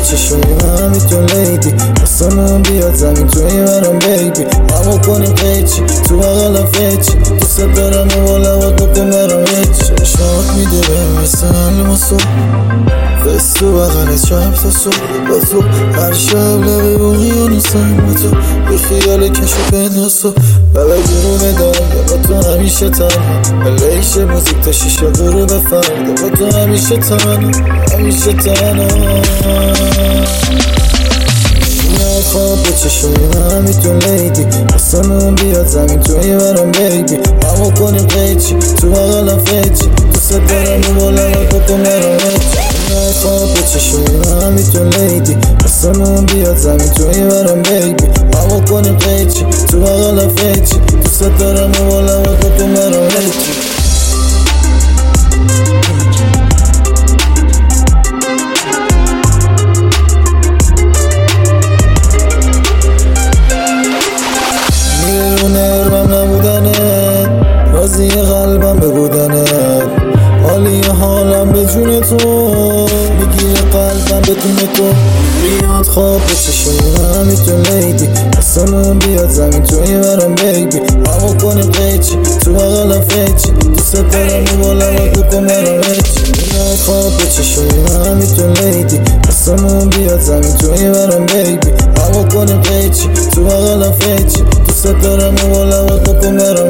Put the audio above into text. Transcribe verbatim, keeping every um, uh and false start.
چشای من میتون لیدی آسمون بیاد زمین توی منم بیبی همو کنیم قیچی تو بغلم فیچی دوست دارم و با لبات بکن برام هیچی چشمات میدونه مثل علم و صبح قصد تو بغل چپ تا صبح با تو هر شب لبه بونی و نسم با تو بی خیال کش و پنداز تو ببه گرونه دارم با تو همیشه تنها بلیشه موزیک تا شیشه غروب فردا با تو همیشه تنها همیشه تنها خواب به چشای من میتون لیدی آسمون بیاد زمین توی برام بیبی همو کنیم قیچی تو بغلم فیچی دوست دارم و با لبات بکن برام هیچی خواب به چشای من میتون لیدی آسمون بیاد زمین توی برام بیبی همو کنیم قیچی تو بغلم فیچی دوست دارم و با لبات بکن برام هیچی راضی قلبم به بودنت حالی حالم به جون تو میگیره قلبم بدون تو بیاد خواب به چشای من میتون لیدی آسمون بیاد زمین توی برام بیبی همو کنیم قیچی تو بغلم فیچی دوست دارم و با لبات بکن برام هیچی بیاد خواب به چشای من میتون لیدی آسمون بیاد زمین توی برام بیبی همو کنیم قیچی تو بغلم فیچی دوست دارم و با لبات بکن برام